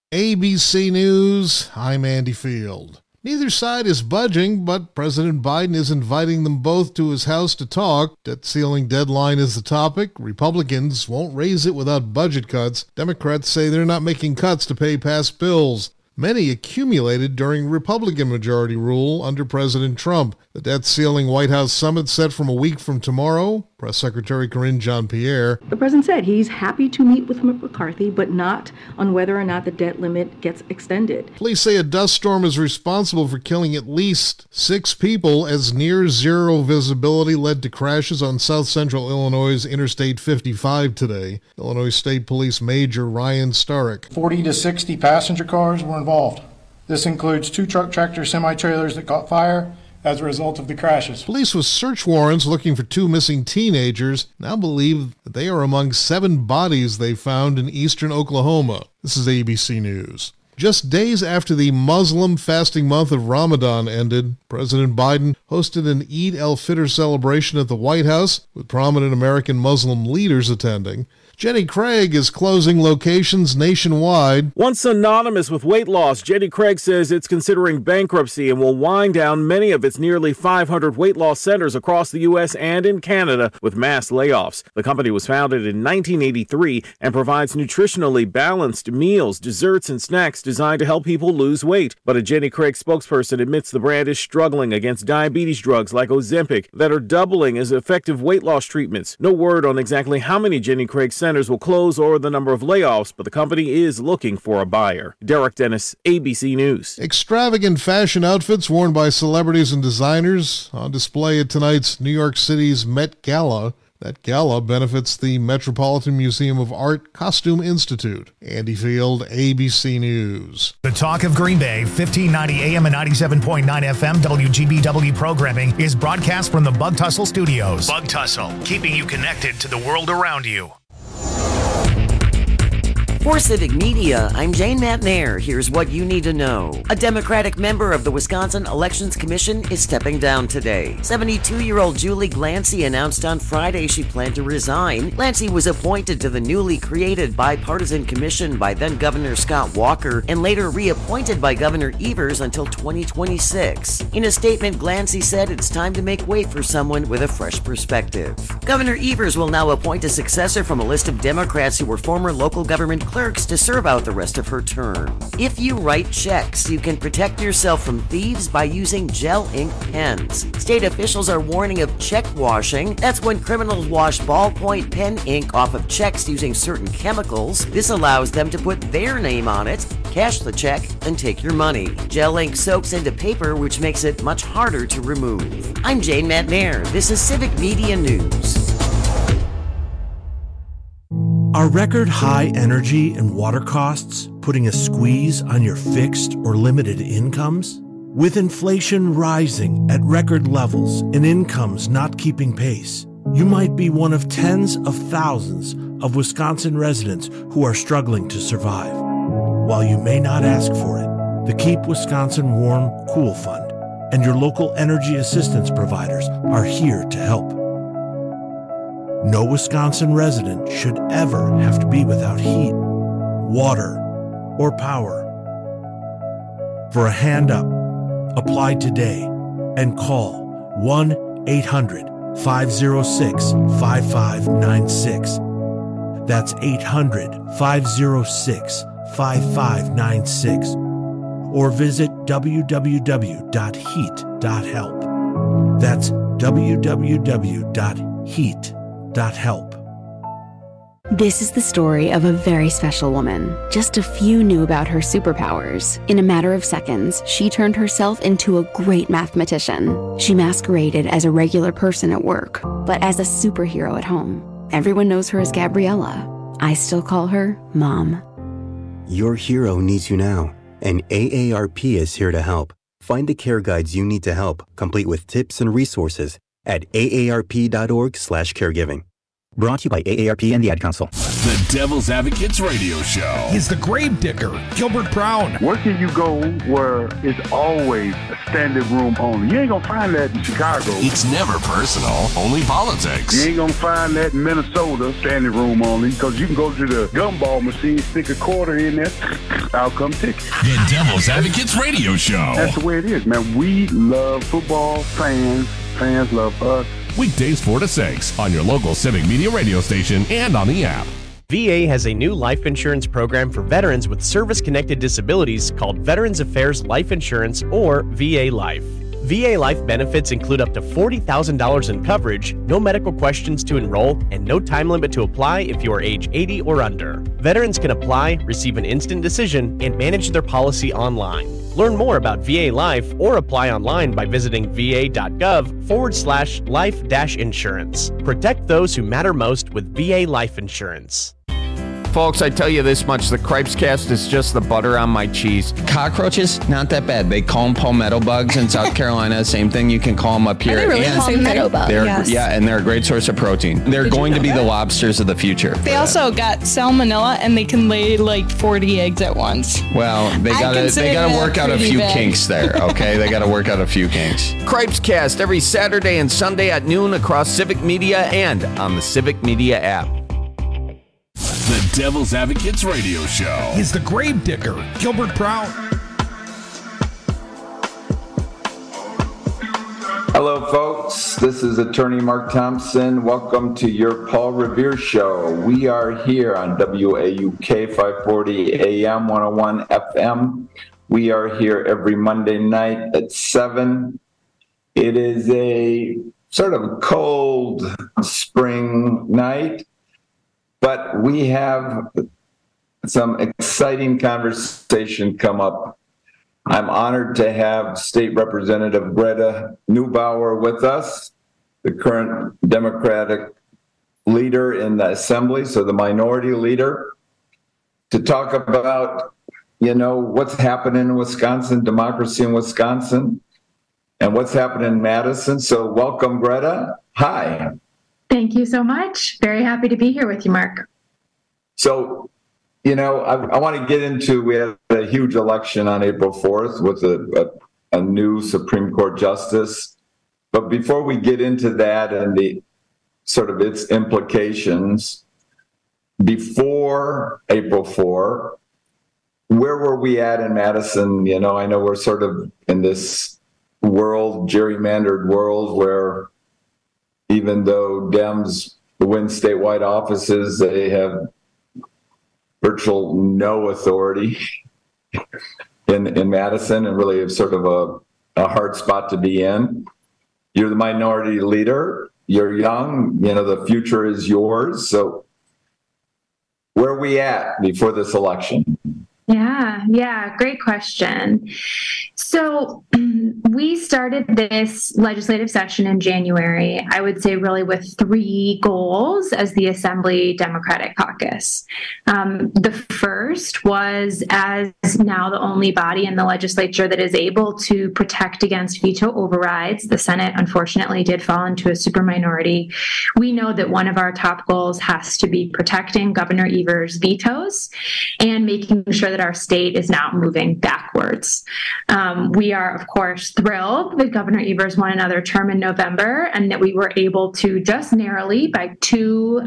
ABC News, I'm Andy Field. Neither side is budging, but President Biden is inviting them both to his house to talk. Debt ceiling deadline is the topic. Republicans won't raise it without budget cuts. Democrats say they're not making cuts to pay past bills. Many accumulated during Republican majority rule under President Trump. The debt ceiling White House summit set from a week from tomorrow. Press Secretary Karine Jean-Pierre. The president said he's happy to meet with McCarthy, but not on whether or not the debt limit gets extended. Police say a dust storm is responsible for killing at least 6 people as near zero visibility led to crashes on south central Illinois' Interstate 55 today. Illinois State Police Major Ryan Starrick. 40 to 60 passenger cars were involved. This includes 2 truck tractor semi-trailers that caught fire as a result of the crashes. Police with search warrants looking for 2 missing teenagers now believe that they are among 7 bodies they found in eastern Oklahoma. This is ABC News. Just days after the Muslim fasting month of Ramadan ended, President Biden hosted an Eid al-Fitr celebration at the White House with prominent American Muslim leaders attending. Jenny Craig is closing locations nationwide. Once synonymous with weight loss, Jenny Craig says it's considering bankruptcy and will wind down many of its nearly 500 weight loss centers across the U.S. and in Canada with mass layoffs. The company was founded in 1983 and provides nutritionally balanced meals, desserts, and snacks designed to help people lose weight. But a Jenny Craig spokesperson admits the brand is struggling against diabetes drugs like Ozempic that are doubling as effective weight loss treatments. No word on exactly how many Jenny Craig centers will close or the number of layoffs, but the company is looking for a buyer. Derek Dennis, ABC News. Extravagant fashion outfits worn by celebrities and designers on display at tonight's New York City's Met Gala. That gala benefits the Metropolitan Museum of Art Costume Institute. Andy Field, ABC News. The Talk of Green Bay, 1590 AM and 97.9 FM WGBW programming is broadcast from the Bug Tussle Studios. Bug Tussle, keeping you connected to the world around you. For Civic Media, I'm Jane McNair. Here's what you need to know. A Democratic member of the Wisconsin Elections Commission is stepping down today. 72-year-old Julie Glancy announced on Friday she planned to resign. Glancy was appointed to the newly created bipartisan commission by then-Governor Scott Walker and later reappointed by Governor Evers until 2026. In a statement, Glancy said it's time to make way for someone with a fresh perspective. Governor Evers will now appoint a successor from a list of Democrats who were former local government clerks to serve out the rest of her term. If you write checks, you can protect yourself from thieves by using gel ink pens. State officials are warning of check washing. That's when criminals wash ballpoint pen ink off of checks using certain chemicals. This allows them to put their name on it, cash the check, and take your money. Gel ink soaks into paper, which makes it much harder to remove. I'm Jane McNair. This is Civic Media News. Are record high energy and water costs putting a squeeze on your fixed or limited incomes? With inflation rising at record levels and incomes not keeping pace, you might be one of tens of thousands of Wisconsin residents who are struggling to survive. While you may not ask for it, the Keep Wisconsin Warm Cool Fund and your local energy assistance providers are here to help. No Wisconsin resident should ever have to be without heat, water, or power. For a hand up, apply today and call 1-800-506-5596. That's 800-506-5596. Or visit www.heat.help. That's www.heat.help. This is the story of a very special woman. Just a few knew about her superpowers. In a matter of seconds, she turned herself into a great mathematician. She masqueraded as a regular person at work, but as a superhero at home. Everyone knows her as Gabriella. I still call her Mom. Your hero needs you now, and AARP is here to help. Find the care guides you need to help, complete with tips and resources at aarp.org/caregiving. Brought to you by AARP and the Ad Council. The Devil's Advocates Radio Show. Is the grave digger, Gilbert Brown. Where can you go where it's always a standing room only? You ain't going to find that in Chicago. It's never personal, only politics. You ain't going to find that in Minnesota, standing room only, because you can go to the gumball machine, stick a quarter in there, out come tickets. The Devil's Advocates Radio Show. That's the way it is, man. We love football, fans love us. Weekdays 4 to 6 on your local Civic Media radio station and on the app. VA has a new life insurance program for veterans with service-connected disabilities called Veterans Affairs Life Insurance, or VA Life. VA Life benefits include up to $40,000 in coverage, no medical questions to enroll, and no time limit to apply if you are age 80 or under. Veterans can apply, receive an instant decision, and manage their policy online. Learn more about VA Life or apply online by visiting va.gov/life-insurance. Protect those who matter most with VA Life Insurance. Folks, I tell you this much, the Cripescast is just the butter on my cheese. Cockroaches, not that bad. They call them palmetto bugs in South Carolina. Same thing, you can call them up here. Are they really palmetto bugs? Yes. Yeah, and they're a great source of protein. They're going to be the lobsters of the future. They also got salmonella, and they can lay like 40 eggs at once. Well, they gotta work out a few kinks there, okay? They gotta work out a few kinks. Cripescast every Saturday and Sunday at noon across Civic Media and on the Civic Media app. The Devil's Advocates Radio Show. Is the grave digger, Gilbert Brown. Hello, folks. This is Attorney Mark Thompson. Welcome to your Paul Revere Show. We are here on WAUK 540 AM 101 FM. We are here every Monday night at 7. It is a sort of cold spring night, but we have some exciting conversation come up. I'm honored to have State Representative Greta Neubauer with us, the current Democratic leader in the Assembly, so the minority leader, to talk about, what's happening in Wisconsin, democracy in Wisconsin, and what's happening in Madison. So welcome, Greta. Hi. Thank you so much. Very happy to be here with you, Mark. So, I want to get into, we had a huge election on April 4th with a new Supreme Court justice. But before we get into that and the sort of its implications, before April 4, where were we at in Madison? I know we're sort of in this gerrymandered world where even though Dems win statewide offices, they have virtual no authority in Madison, and really have sort of a hard spot to be in. You're the minority leader. You're young. The future is yours. So where are we at before this election? Yeah, great question. So we started this legislative session in January, I would say really with 3 goals as the Assembly Democratic Caucus. The first was, as now the only body in the legislature that is able to protect against veto overrides, the Senate unfortunately did fall into a superminority. We know that one of our top goals has to be protecting Governor Evers' vetoes and making sure that our state is not moving backwards. We are, of course, thrilled that Governor Evers won another term in November, and that we were able to just narrowly, by two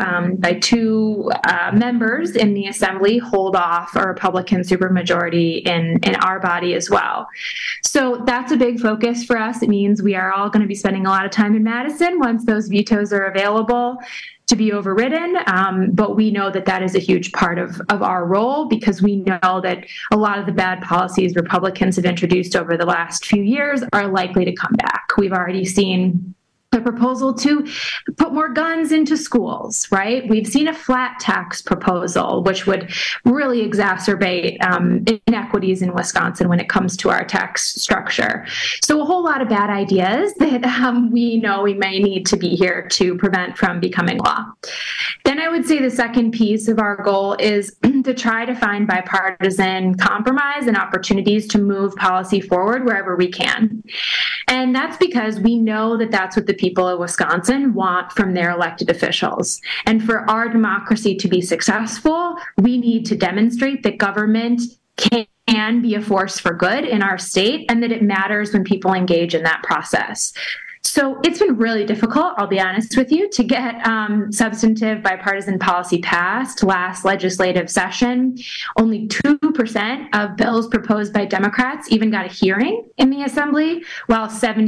members in the Assembly, hold off a Republican supermajority in our body as well. So that's a big focus for us. It means we are all going to be spending a lot of time in Madison once those vetoes are available to be overridden, but we know that that is a huge part of our role, because we know that a lot of the bad policies Republicans have introduced over the last few years are likely to come back. We've already seen the proposal to put more guns into schools, right? We've seen a flat tax proposal, which would really exacerbate inequities in Wisconsin when it comes to our tax structure. So a whole lot of bad ideas that we know we may need to be here to prevent from becoming law. Then I would say the second piece of our goal is to try to find bipartisan compromise and opportunities to move policy forward wherever we can. And that's because we know that that's what the people of Wisconsin want from their elected officials. And for our democracy to be successful, we need to demonstrate that government can be a force for good in our state and that it matters when people engage in that process. So it's been really difficult, I'll be honest with you, to get substantive bipartisan policy passed last legislative session. Only 2% of bills proposed by Democrats even got a hearing in the Assembly, while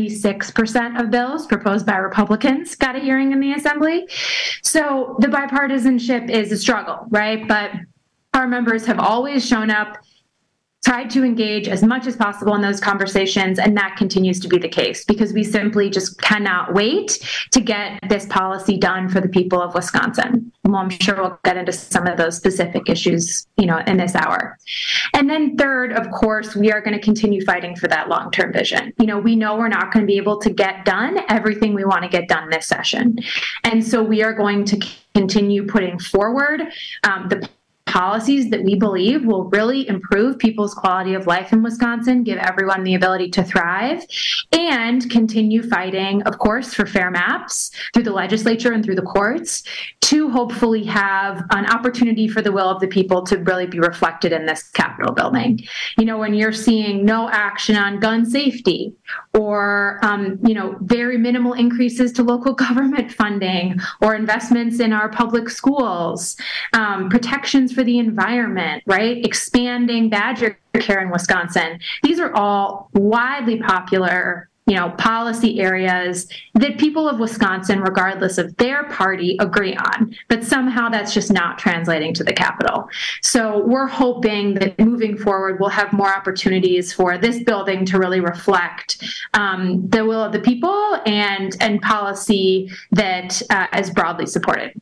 76% of bills proposed by Republicans got a hearing in the Assembly. So the bipartisanship is a struggle, right? But our members have always shown up, tried to engage as much as possible in those conversations, and that continues to be the case because we simply just cannot wait to get this policy done for the people of Wisconsin. Well, I'm sure we'll get into some of those specific issues, in this hour. And then third, of course, we are going to continue fighting for that long-term vision. We know we're not going to be able to get done everything we want to get done this session. And so we are going to continue putting forward the policies that we believe will really improve people's quality of life in Wisconsin, give everyone the ability to thrive, and continue fighting, of course, for fair maps through the legislature and through the courts to hopefully have an opportunity for the will of the people to really be reflected in this Capitol building. When you're seeing no action on gun safety or, very minimal increases to local government funding or investments in our public schools, protections for the environment, right? Expanding badger care in Wisconsin. These are all widely popular, policy areas that people of Wisconsin, regardless of their party, agree on. But somehow that's just not translating to the Capitol. So we're hoping that moving forward, we'll have more opportunities for this building to really reflect the will of the people and policy that is broadly supported.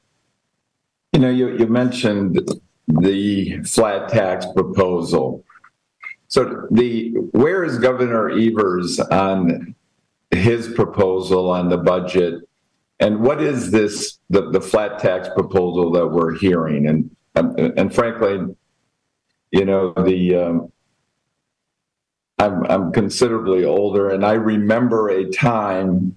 You mentioned the flat tax proposal. So where is Governor Evers on his proposal on the budget, and what is this the flat tax proposal that we're hearing? And frankly, I'm considerably older, and I remember a time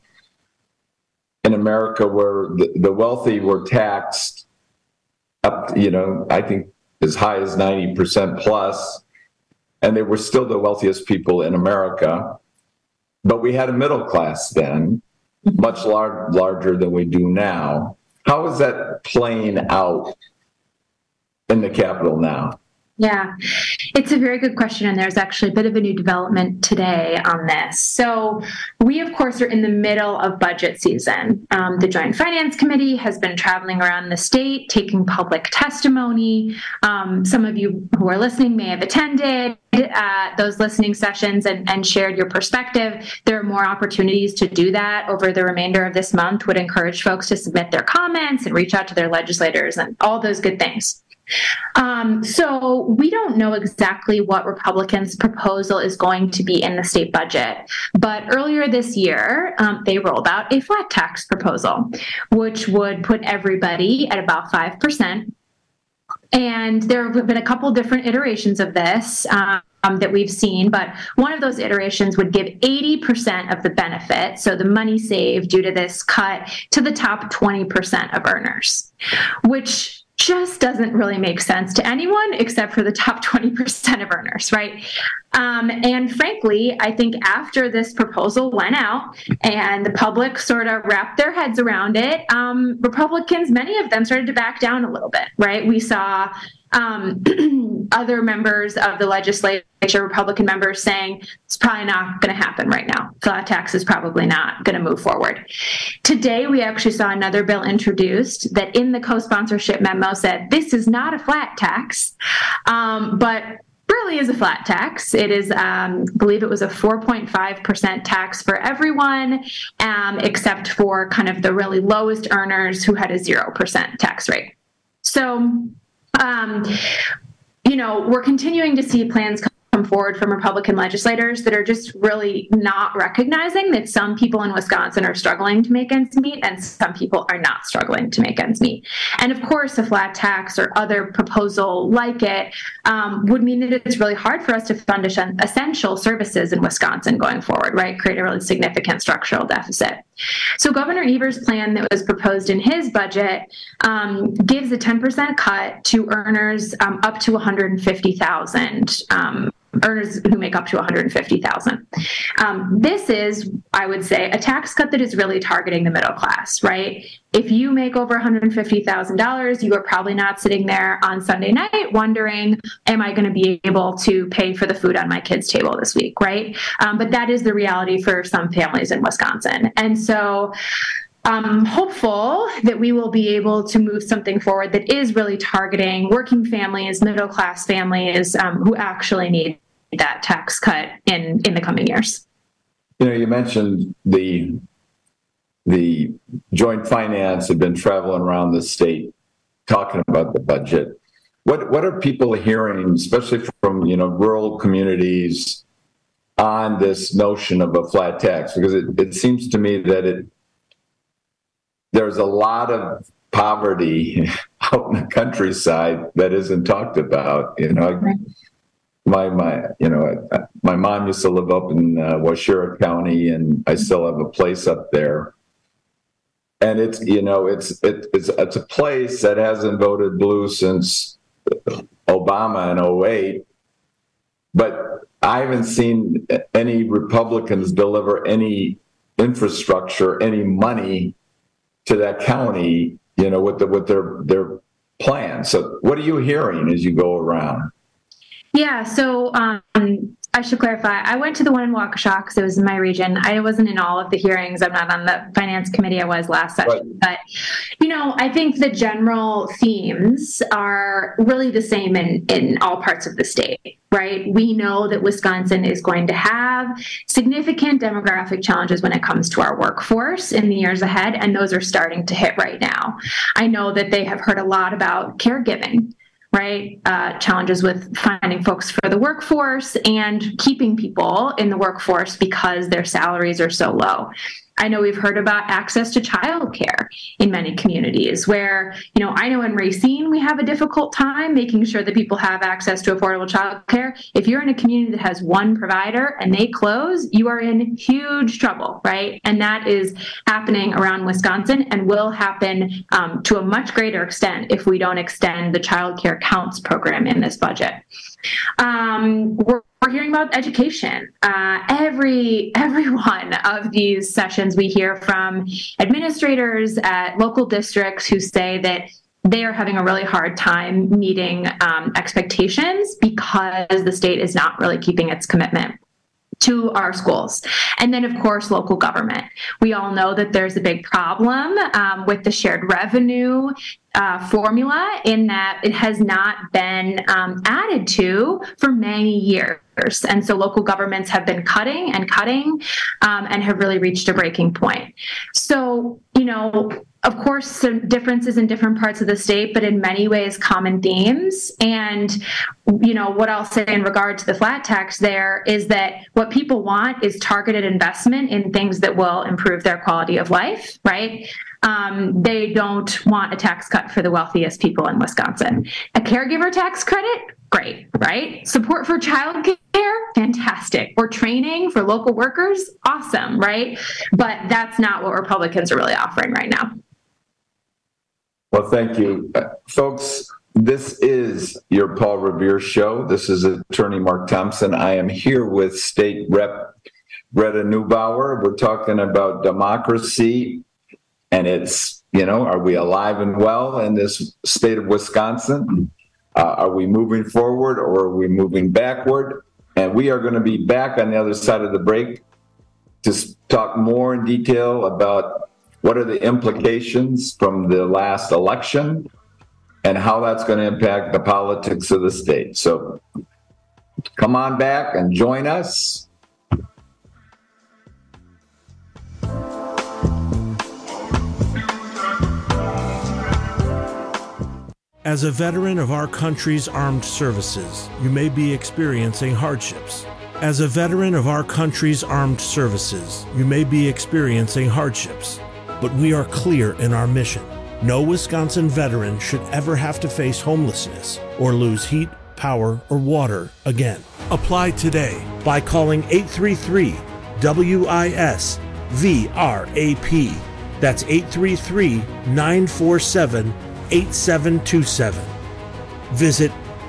in America where the wealthy were taxed up, I think as high as 90% plus. And they were still the wealthiest people in America. But we had a middle class then, much larger than we do now. How is that playing out in the Capitol now? Yeah, it's a very good question, and there's actually a bit of a new development today on this. So we, of course, are in the middle of budget season. The Joint Finance Committee has been traveling around the state, taking public testimony. Some of you who are listening may have attended those listening sessions and shared your perspective. There are more opportunities to do that over the remainder of this month. Would encourage folks to submit their comments and reach out to their legislators and all those good things. So we don't know exactly what Republicans' proposal is going to be in the state budget, but earlier this year, they rolled out a flat tax proposal, which would put everybody at about 5%. And there have been a couple different iterations of this that we've seen, but one of those iterations would give 80% of the benefit, so the money saved due to this cut, to the top 20% of earners, which just doesn't really make sense to anyone except for the top 20% of earners, right? And frankly, I think after this proposal went out and the public sort of wrapped their heads around it, Republicans, many of them started to back down a little bit, right? We saw other members of the legislature, Republican members, saying it's probably not going to happen right now. Flat tax is probably not going to move forward. Today, we actually saw another bill introduced that in the co-sponsorship memo said this is not a flat tax, but really is a flat tax. It is, I believe it was a 4.5% tax for everyone, except for kind of the really lowest earners who had a 0% tax rate. So, we're continuing to see plans come forward from Republican legislators that are just really not recognizing that some people in Wisconsin are struggling to make ends meet and some people are not struggling to make ends meet. And of course, a flat tax or other proposal like it would mean that it's really hard for us to fund essential services in Wisconsin going forward, right? Create a really significant structural deficit. So Governor Evers' plan that was proposed in his budget gives a 10% cut to earners up to $150,000. Earners who make up to $150,000. This is, I would say, a tax cut that is really targeting the middle class, right? If you make over $150,000, you are probably not sitting there on Sunday night wondering, am I going to be able to pay for the food on my kids' table this week, right? But that is the reality for some families in Wisconsin. And so I'm hopeful that we will be able to move something forward that is really targeting working families, middle-class families who actually need that tax cut in the coming years. You know, you mentioned the joint finance had been traveling around the state talking about the budget. What are people hearing, especially from, rural communities, on this notion of a flat tax? Because it seems to me that there's a lot of poverty out in the countryside that isn't talked about. My mom used to live up in Washira County, and I still have a place up there. And it's a place that hasn't voted blue since Obama in 2008. But I haven't seen any Republicans deliver any infrastructure, any money to that county, with their plan. So what are you hearing as you go around? Yeah, so I should clarify. I went to the one in Waukesha because it was in my region. I wasn't in all of the hearings. I'm not on the finance committee. I was last session. Right. But, I think the general themes are really the same in all parts of the state, right? We know that Wisconsin is going to have significant demographic challenges when it comes to our workforce in the years ahead, and those are starting to hit right now. I know that they have heard a lot about caregiving, right? Challenges with finding folks for the workforce and keeping people in the workforce because their salaries are so low. I know we've heard about access to childcare in many communities where, I know in Racine, we have a difficult time making sure that people have access to affordable childcare. If you're in a community that has one provider and they close, you are in huge trouble, right? And that is happening around Wisconsin and will happen to a much greater extent if we don't extend the childcare counts program in this budget. We're hearing about education. Every one of these sessions, we hear from administrators at local districts who say that they are having a really hard time meeting expectations because the state is not really keeping its commitment to our schools. And then, of course, local government. We all know that there's a big problem with the shared revenue formula in that it has not been added to for many years. And so local governments have been cutting and have really reached a breaking point. So, of course, some differences in different parts of the state, but in many ways, common themes. And, what I'll say in regard to the flat tax there is that what people want is targeted investment in things that will improve their quality of life, right? They don't want a tax cut for the wealthiest people in Wisconsin. A caregiver tax credit, great, right? Support for childcare, fantastic. Or training for local workers, awesome, right? But that's not what Republicans are really offering right now. Well, thank you. Folks, this is your Paul Revere Show. This is Attorney Mark Thompson. I am here with State Rep Greta Neubauer. We're talking about democracy, and it's, are we alive and well in this state of Wisconsin? Are we moving forward or are we moving backward? And we are going to be back on the other side of the break to talk more in detail about what are the implications from the last election and how that's going to impact the politics of the state. So come on back and join us. As a veteran of our country's armed services, you may be experiencing hardships. As a veteran of our country's armed services, you may be experiencing hardships. But we are clear in our mission. No Wisconsin veteran should ever have to face homelessness or lose heat, power, or water again. Apply today by calling 833-WIS-VRAP. That's 833-947-8727. Visit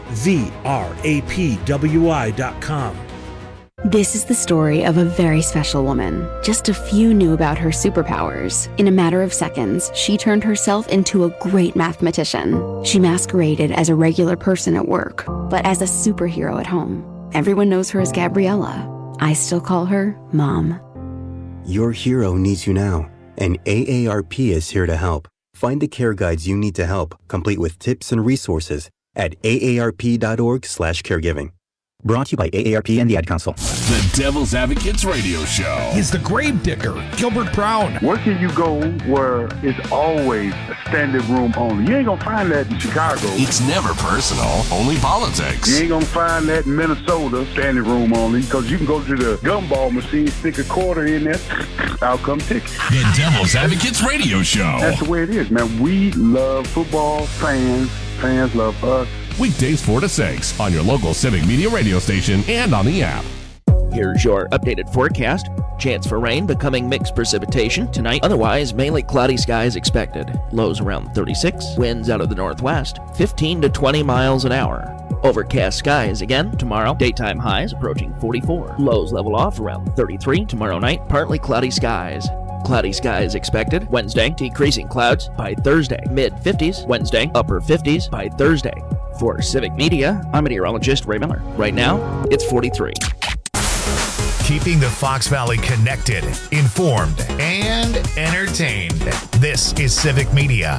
VRAPWI.com. This is the story of a very special woman. Just a few knew about her superpowers. In a matter of seconds, she turned herself into a great mathematician. She masqueraded as a regular person at work, but as a superhero at home. Everyone knows her as Gabriella. I still call her Mom. Your hero needs you now, and AARP is here to help. Find the care guides you need to help, complete with tips and resources at aarp.org/caregiving. Brought to you by AARP and the Ad Council. The Devil's Advocates Radio Show. He's the grave digger, Gilbert Brown. Where can you go where it's always a standing room only? You ain't gonna find that in Chicago. It's never personal, only politics. You ain't gonna find that in Minnesota, standing room only, because you can go to the gumball machine, stick a quarter in there, out come ticket. The Devil's Advocates Radio Show. That's the way it is, man. We love football, fans love us. Weekdays 4 to 6 on your local Civic Media radio station and on the app. Here's your updated forecast. Chance for rain becoming mixed precipitation tonight. Otherwise, mainly cloudy skies expected. Lows around 36. Winds out of the northwest, 15 to 20 miles an hour. Overcast skies again tomorrow. Daytime highs approaching 44. Lows level off around 33 tomorrow night. Partly cloudy skies. Cloudy skies expected. Wednesday, decreasing clouds by Thursday. Mid-50s. Wednesday, upper 50s by Thursday. For Civic Media, I'm meteorologist Ray Miller. Right now, it's 43. Keeping the Fox Valley connected, informed, and entertained. This is Civic Media.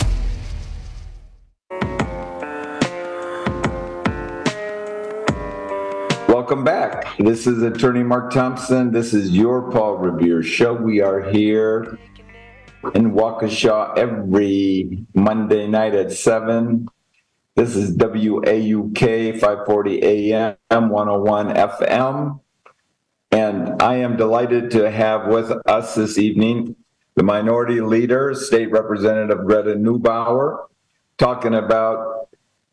Welcome back. This is Attorney Mark Thompson. This is your Paul Revere Show. We are here in Waukesha every Monday night at 7. This is WAUK 540 AM, 101 FM. And I am delighted to have with us this evening the Minority Leader, State Representative Greta Neubauer, talking about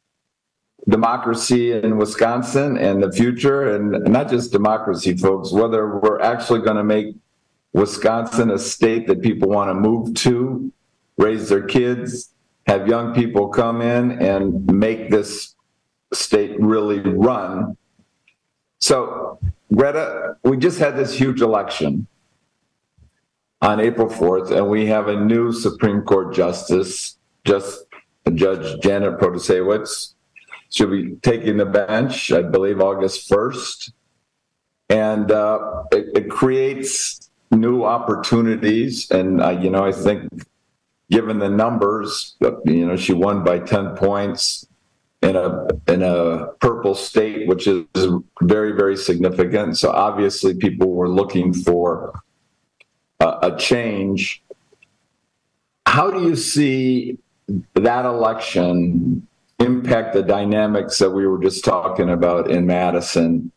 democracy in Wisconsin and the future, and not just democracy, folks, whether we're actually going to make Wisconsin a state that people want to move to, raise their kids, have young people come in and make this state really run. So, Greta, we just had this huge election on April 4th, and we have a new Supreme Court Justice, Judge Janet Protasiewicz. She'll be taking the bench, I believe, August 1st. And it creates new opportunities. And, I think given the numbers, she won by 10 points in a purple state, which is very, very significant. So obviously people were looking for a change. How do you see that election impact the dynamics that we were just talking about in Madison?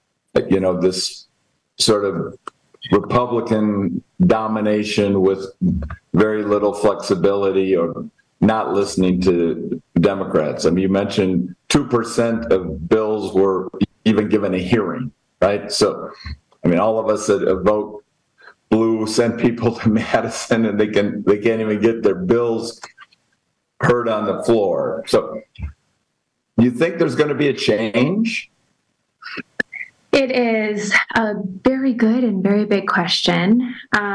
This sort of Republican domination with very little flexibility or not listening to Democrats. I mean, you mentioned 2% of bills were even given a hearing, right? So, all of us that vote blue send people to Madison and they can't even get their bills heard on the floor. So, you think there's going to be a change? It is a very good and very big question.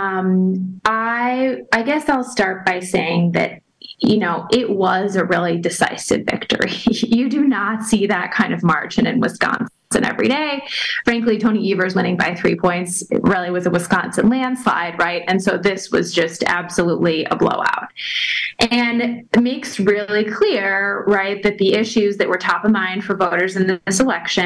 I guess I'll start by saying that, it was a really decisive victory. You do not see that kind of margin in Wisconsin every day. Frankly, Tony Evers winning by 3 points really was a Wisconsin landslide, right? And so this was just absolutely a blowout. And it makes really clear, right, that the issues that were top of mind for voters in this election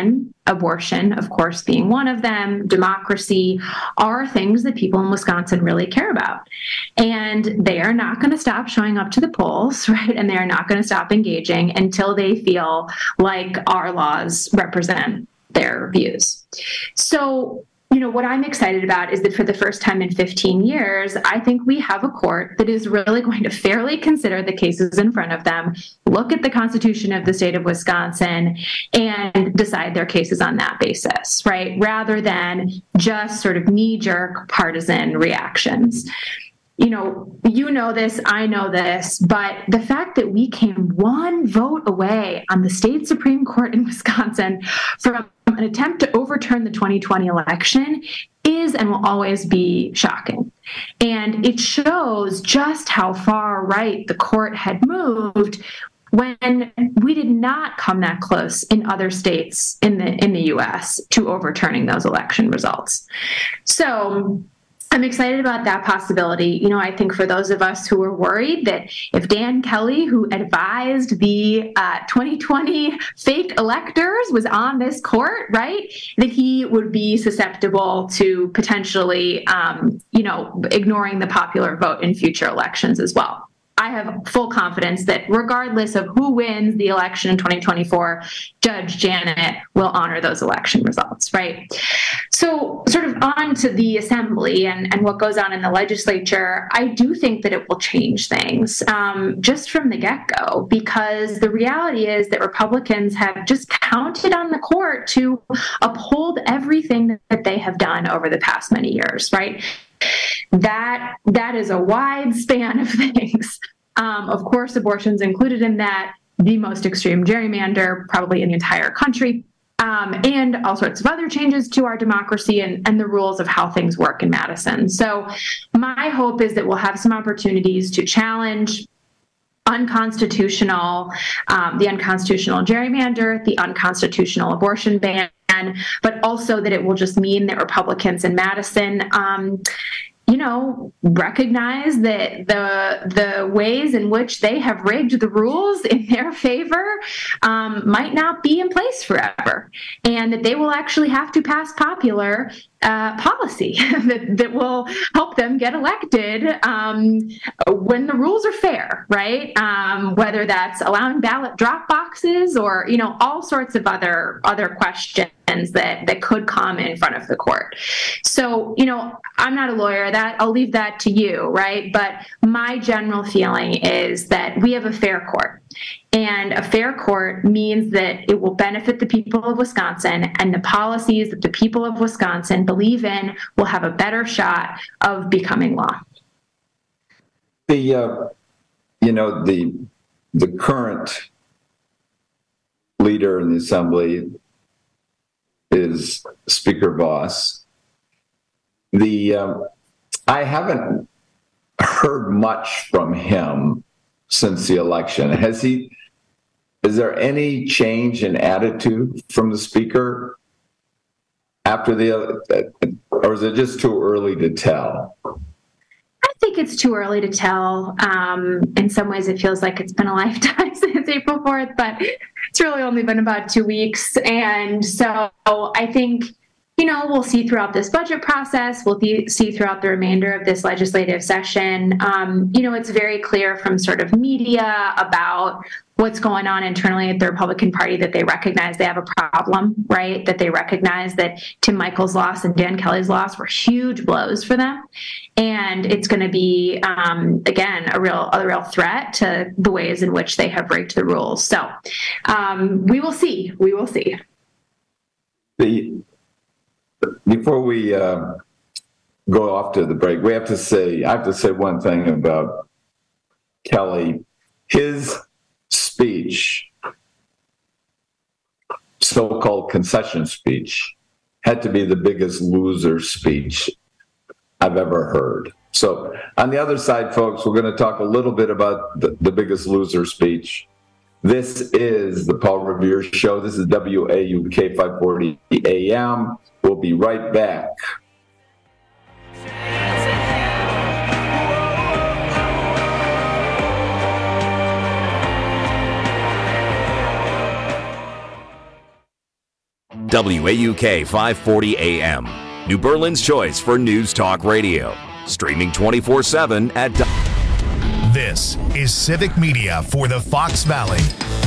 abortion, of course, being one of them, democracy, are things that people in Wisconsin really care about. And they are not going to stop showing up to the polls, right? And they are not going to stop engaging until they feel like our laws represent their views. So, what I'm excited about is that for the first time in 15 years, I think we have a court that is really going to fairly consider the cases in front of them, look at the Constitution of the state of Wisconsin, and decide their cases on that basis, right? Rather than just sort of knee-jerk partisan reactions. You know this, I know this, but the fact that we came one vote away on the state Supreme Court in Wisconsin from an attempt to overturn the 2020 election is and will always be shocking. And it shows just how far right the court had moved when we did not come that close in other states in the U.S. to overturning those election results. So I'm excited about that possibility. I think for those of us who were worried that if Dan Kelly, who advised the 2020 fake electors, was on this court, right, that he would be susceptible to potentially, ignoring the popular vote in future elections as well. I have full confidence that regardless of who wins the election in 2024, Judge Janet will honor those election results, right? So sort of on to the assembly and what goes on in the legislature, I do think that it will change things just from the get-go, because the reality is that Republicans have just counted on the court to uphold everything that they have done over the past many years, right? That is a wide span of things. Of course, abortion's included in that, the most extreme gerrymander probably in the entire country, and all sorts of other changes to our democracy and the rules of how things work in Madison. So my hope is that we'll have some opportunities to challenge the unconstitutional gerrymander, the unconstitutional abortion ban, but also that it will just mean that Republicans in Madison recognize that the ways in which they have rigged the rules in their favor might not be in place forever, and that they will actually have to pass popular policy that will help them get elected when the rules are fair, right? Whether that's allowing ballot drop boxes or, all sorts of other questions that could come in front of the court. So, I'm not a lawyer, I'll leave that to you, right? But my general feeling is that we have a fair court. And a fair court means that it will benefit the people of Wisconsin, and the policies that the people of Wisconsin believe in will have a better shot of becoming law. The current leader in the Assembly is Speaker Voss. I haven't heard much from him since the election. Is there any change in attitude from the speaker after or is it just too early to tell? I think it's too early to tell. In some ways, it feels like it's been a lifetime since April 4th, but it's really only been about 2 weeks. And so I think, we'll see throughout this budget process, we'll see throughout the remainder of this legislative session. It's very clear from sort of media about what's going on internally at the Republican Party that they recognize they have a problem, right? That they recognize that Tim Michael's loss and Dan Kelly's loss were huge blows for them. And it's going to be, again, a real threat to the ways in which they have rigged the rules. So we will see. We will see. Before we go off to the break, I have to say one thing about Kelly. His speech, so-called concession speech, had to be the biggest loser speech I've ever heard. So on the other side, folks, we're going to talk a little bit about the biggest loser speech. This is the Paul Revere Show. This is WAUK 540 AM. We'll be right back. WAUK 540 AM, New Berlin's choice for news talk radio. Streaming 24/7 at... This is Civic Media for the Fox Valley.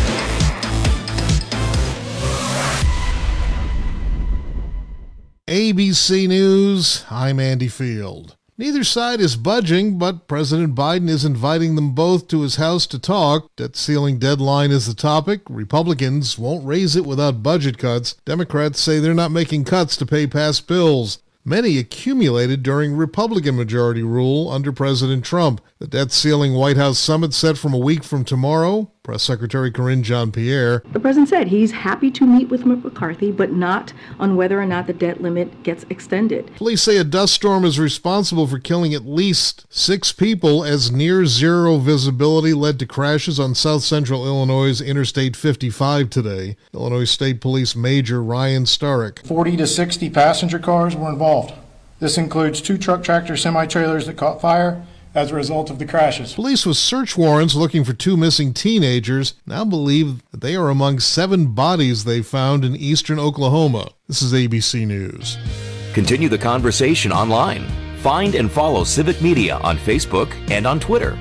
ABC News, I'm Andy Field. Neither side is budging, but President Biden is inviting them both to his house to talk. Debt ceiling deadline is the topic. Republicans won't raise it without budget cuts. Democrats say they're not making cuts to pay past bills. Many accumulated during Republican majority rule under President Trump. The debt ceiling White House summit set from a week from tomorrow. Press Secretary Karine Jean-Pierre. The president said he's happy to meet with McCarthy, but not on whether or not the debt limit gets extended. Police say a dust storm is responsible for killing at least 6 people as near zero visibility led to crashes on south central Illinois' Interstate 55 today. Illinois State Police Major Ryan Starrick. 40 to 60 passenger cars were involved. This includes 2 truck tractor semi-trailers that caught fire as a result of the crashes. Police with search warrants looking for 2 missing teenagers now believe that they are among 7 bodies they found in eastern Oklahoma. This is ABC News. Continue the conversation online. Find and follow Civic Media on Facebook and on Twitter.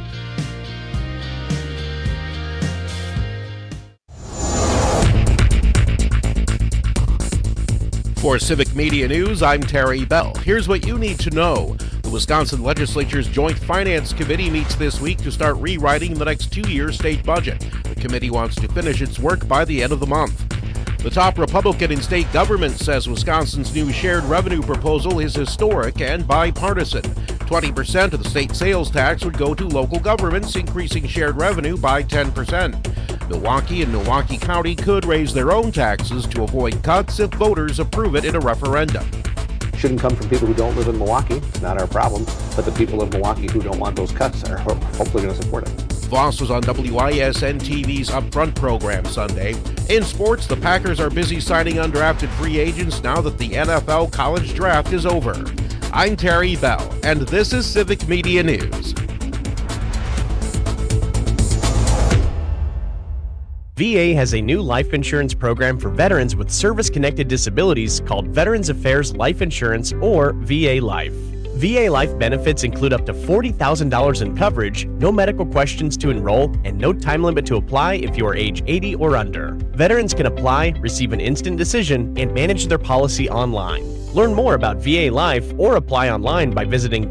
For Civic Media News, I'm Terry Bell. Here's what you need to know. The Wisconsin Legislature's Joint Finance Committee meets this week to start rewriting the next 2-year state budget. The committee wants to finish its work by the end of the month. The top Republican in state government says Wisconsin's new shared revenue proposal is historic and bipartisan. 20% of the state sales tax would go to local governments, increasing shared revenue by 10%. Milwaukee and Milwaukee County could raise their own taxes to avoid cuts if voters approve it in a referendum. Shouldn't come from people who don't live in Milwaukee. It's not our problem. But the people of Milwaukee who don't want those cuts are hopefully going to support it. Voss was on WISN TV's Upfront program Sunday. In sports, the Packers are busy signing undrafted free agents now that the NFL college draft is over. I'm Terry Bell, and this is Civic Media News. VA has a new life insurance program for veterans with service-connected disabilities called Veterans Affairs Life Insurance, or VA Life. VA Life benefits include up to $40,000 in coverage, no medical questions to enroll, and no time limit to apply if you are age 80 or under. Veterans can apply, receive an instant decision, and manage their policy online. Learn more about VA Life or apply online by visiting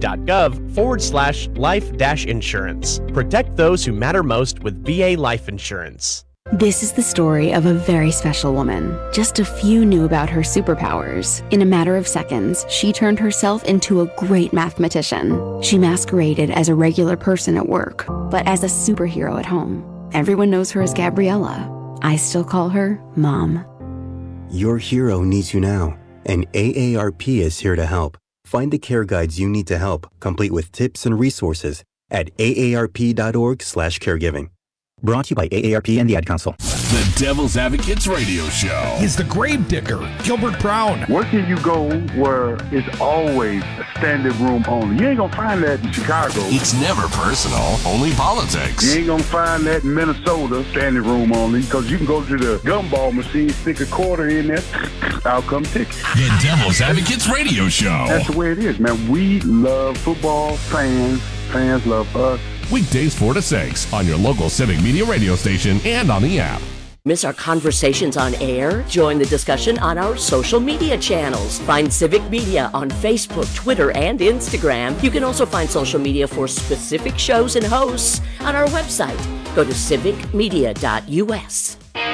va.gov/life-insurance. Protect those who matter most with VA Life Insurance. This is the story of a very special woman. Just a few knew about her superpowers. In a matter of seconds, she turned herself into a great mathematician. She masqueraded as a regular person at work, but as a superhero at home. Everyone knows her as Gabriella. I still call her Mom. Your hero needs you now, and AARP is here to help. Find the care guides you need to help, complete with tips and resources at aarp.org/caregiving. Brought to you by AARP and the Ad Council. The Devil's Advocates Radio Show. He's the grave digger, Gilbert Brown. Where can you go where it's always a standing room only? You ain't gonna find that in Chicago. It's never personal, only politics. You ain't gonna find that in Minnesota, standing room only, because you can go to the gumball machine, stick a quarter in there, out come ticket. The Devil's Advocates Radio Show. That's the way it is, man. We love football, fans love us. Weekdays 4 to 6 on your local Civic Media radio station and on the app. Miss our conversations on air? Join the discussion on our social media channels. Find Civic Media on Facebook, Twitter, and Instagram. You can also find social media for specific shows and hosts on our website. Go to civicmedia.us.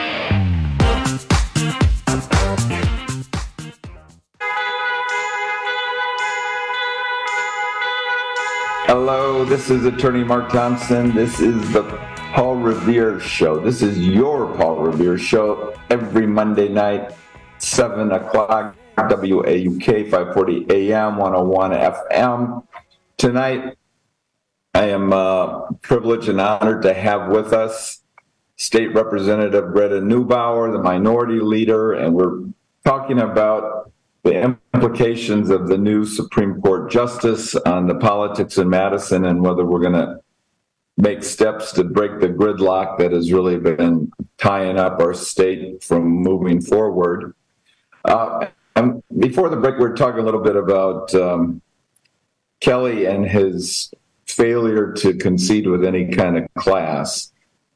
Hello, this is Attorney Mark Thompson. This is the Paul Revere Show. This is your Paul Revere Show every Monday night, 7 o'clock, WAUK 540 AM, 101 FM. Tonight, I am privileged and honored to have with us State Representative Greta Neubauer, the minority leader, and we're talking about the implications of the new Supreme Court justice on the politics in Madison and whether we're going to make steps to break the gridlock that has really been tying up our state from moving forward. Before the break, we were talking a little bit about Kelly and his failure to concede with any kind of class.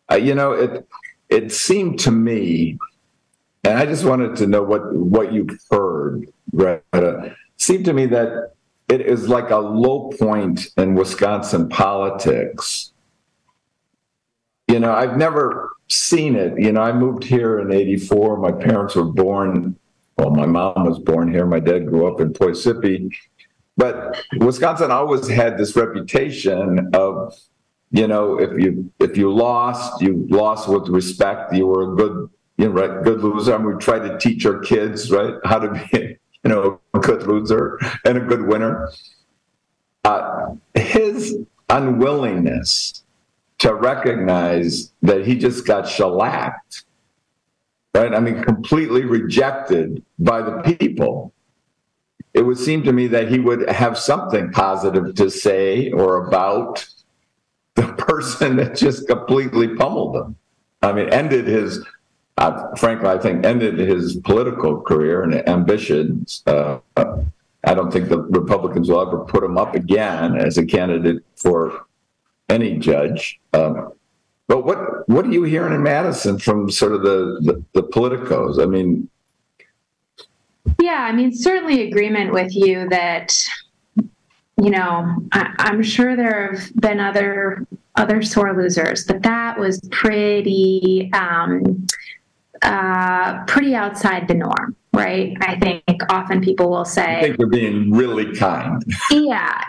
It seemed to me, and I just wanted to know what you've heard, Greta. Seemed to me that it is like a low point in Wisconsin politics. I've never seen it. I moved here in '84. My parents were born. Well, my mom was born here. My dad grew up in Poughkeepsie. But Wisconsin always had this reputation of, if you lost with respect. You were a good loser. And we tried to teach our kids, right, how to be, a good loser and a good winner. His unwillingness to recognize that he just got shellacked, right? I mean, completely rejected by the people. It would seem to me that he would have something positive to say or about the person that just completely pummeled him. I mean, ended his political career and ambitions. I don't think the Republicans will ever put him up again as a candidate for any judge. But what are you hearing in Madison from sort of the politicos? I mean, yeah, certainly agreement with you that, I'm sure there have been other sore losers, but that was pretty outside the norm, right? I think often people will say, I think we're being really kind. Yeah.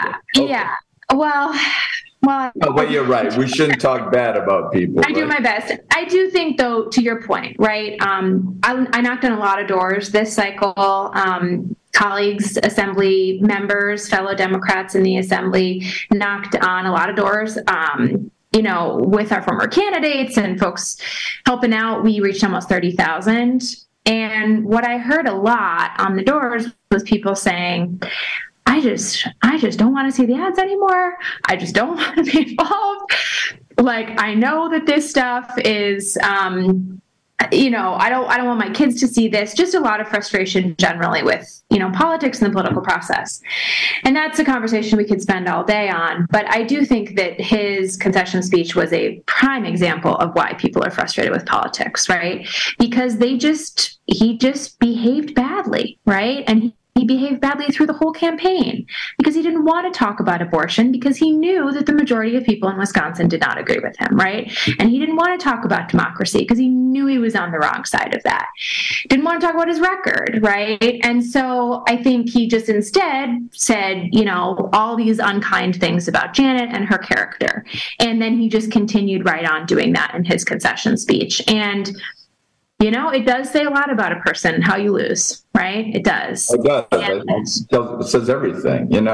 Well, you're right. We shouldn't talk bad about people. I do my best. I do think, though, to your point, right? I knocked on a lot of doors this cycle. Colleagues, assembly members, fellow Democrats in the assembly knocked on a lot of doors. With our former candidates and folks helping out, we reached almost 30,000. And what I heard a lot on the doors was people saying, I just don't want to see the ads anymore. I just don't want to be involved. Like, I know that this stuff is, I don't want my kids to see this. Just a lot of frustration generally with, politics and the political process. And that's a conversation we could spend all day on. But I do think that his concession speech was a prime example of why people are frustrated with politics, right? Because he just behaved badly, right? And he behaved badly through the whole campaign because he didn't want to talk about abortion because he knew that the majority of people in Wisconsin did not agree with him, right? And he didn't want to talk about democracy because he knew he was on the wrong side of that. Didn't want to talk about his record, right? And so I think he just instead said, all these unkind things about Janet and her character. And then he just continued right on doing that in his concession speech. And it does say a lot about a person, how you lose, right? It does. It does. It says everything, and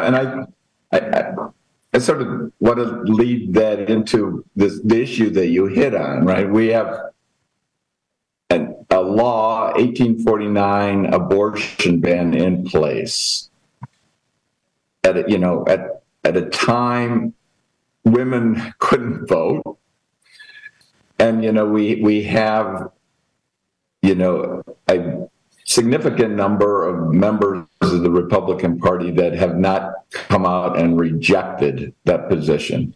I sort of want to lead that into the issue that you hit on, right? We have a law, 1849 abortion ban in place at a time women couldn't vote. And, we have a significant number of members of the Republican Party that have not come out and rejected that position.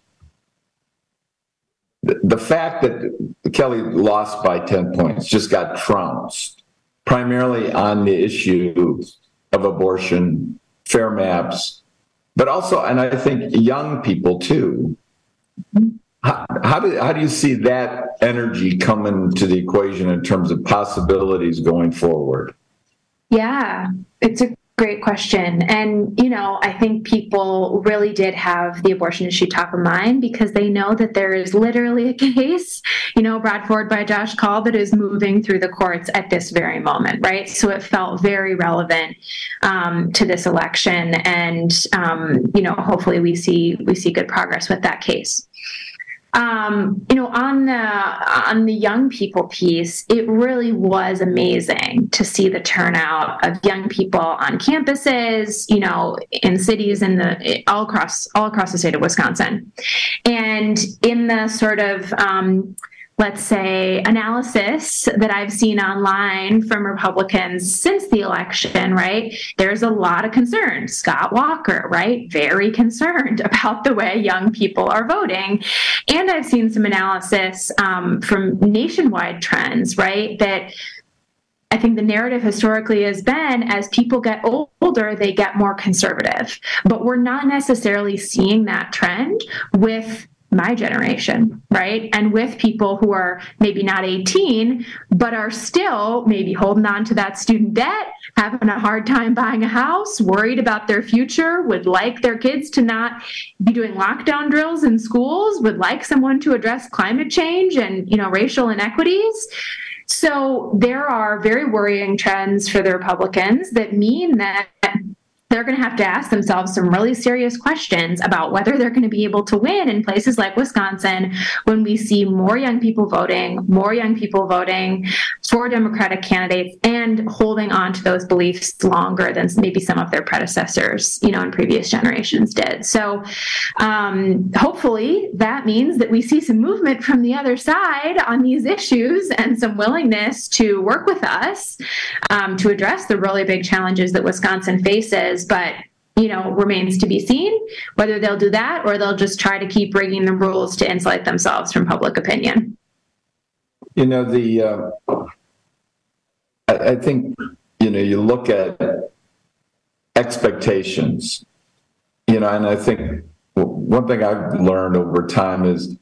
The fact that Kelly lost by 10 points, just got trounced, primarily on the issue of abortion, fair maps, but also, and I think young people too. How do you see that energy come into the equation in terms of possibilities going forward? Yeah, it's a great question. And, I think people really did have the abortion issue top of mind because they know that there is literally a case, brought forward by Josh Kaul that is moving through the courts at this very moment, right? So it felt very relevant to this election. And, hopefully we see good progress with that case. On the young people piece, it really was amazing to see the turnout of young people on campuses, in cities all across the state of Wisconsin, and in the sort of let's say, analysis that I've seen online from Republicans since the election, right, there's a lot of concern. Scott Walker, right, very concerned about the way young people are voting. And I've seen some analysis from nationwide trends, right, that I think the narrative historically has been as people get older, they get more conservative. But we're not necessarily seeing that trend with my generation, right? And with people who are maybe not 18, but are still maybe holding on to that student debt, having a hard time buying a house, worried about their future, would like their kids to not be doing lockdown drills in schools, would like someone to address climate change and, racial inequities. So there are very worrying trends for the Republicans that mean that they're going to have to ask themselves some really serious questions about whether they're going to be able to win in places like Wisconsin when we see more young people voting for Democratic candidates and holding on to those beliefs longer than maybe some of their predecessors, in previous generations did. So hopefully that means that we see some movement from the other side on these issues and some willingness to work with us to address the really big challenges that Wisconsin faces. But, remains to be seen whether they'll do that or they'll just try to keep breaking the rules to insulate themselves from public opinion. I think, you look at expectations, and I think one thing I've learned over time is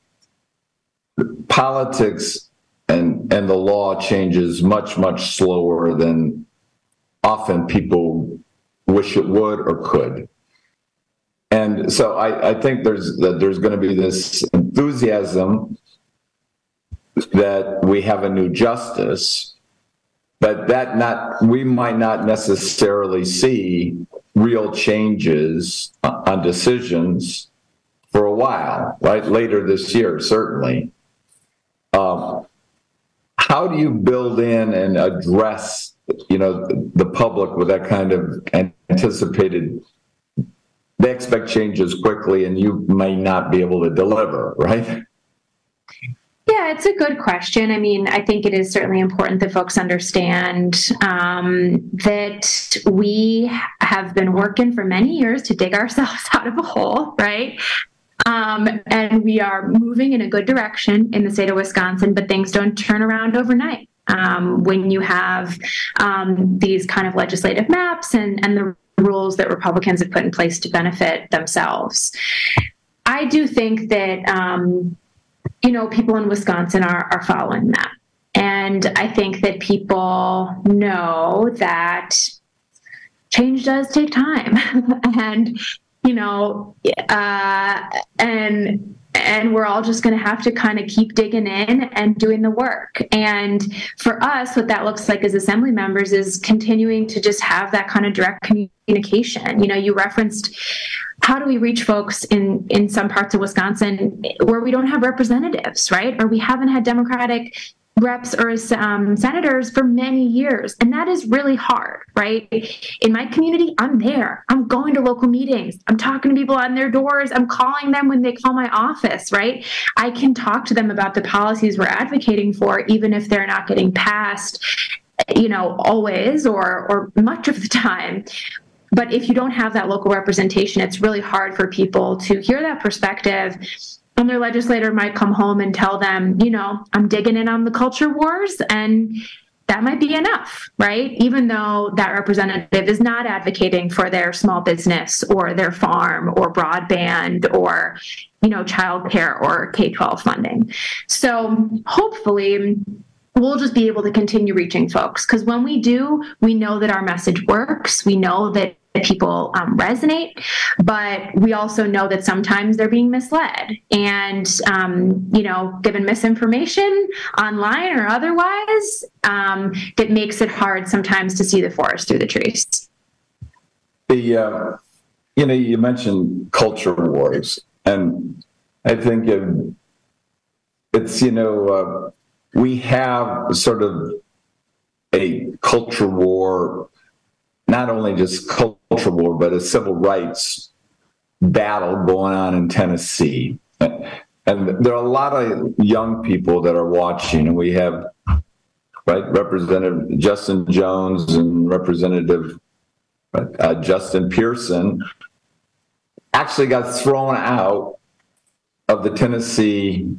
politics and the law changes much, much slower than often people wish it would or could. And so I think there's going to be this enthusiasm that we have a new justice, but we might not necessarily see real changes on decisions for a while, right? Later this year, certainly. How do you build in and address the public with that kind of anticipated, they expect changes quickly and you may not be able to deliver, right? Yeah, it's a good question. I mean, I think it is certainly important that folks understand that we have been working for many years to dig ourselves out of a hole, right? And we are moving in a good direction in the state of Wisconsin, but things don't turn around overnight. When you have these kind of legislative maps and the rules that Republicans have put in place to benefit themselves. I do think that, people in Wisconsin are following that. And I think that people know that change does take time. And we're all just going to have to kind of keep digging in and doing the work. And for us, what that looks like as assembly members is continuing to just have that kind of direct communication. You referenced, how do we reach folks in some parts of Wisconsin where we don't have representatives, right? Or we haven't had Democratic reps or senators for many years. And that is really hard, right? In my community, I'm there. I'm going to local meetings. I'm talking to people on their doors. I'm calling them when they call my office, right? I can talk to them about the policies we're advocating for, even if they're not getting passed, always or much of the time. But if you don't have that local representation, it's really hard for people to hear that perspective. And their legislator might come home and tell them, I'm digging in on the culture wars, and that might be enough, right? Even though that representative is not advocating for their small business or their farm or broadband or, childcare or K-12 funding. So hopefully we'll just be able to continue reaching folks, because when we do, we know that our message works. We know that people resonate, but we also know that sometimes they're being misled and, given misinformation online or otherwise, that makes it hard sometimes to see the forest through the trees. You mentioned culture wars, and I think it's, we have sort of a culture war, not only just culture war, but a civil rights battle going on in Tennessee. And there are a lot of young people that are watching, and we have, right, Representative Justin Jones and Representative Justin Pearson actually got thrown out of the Tennessee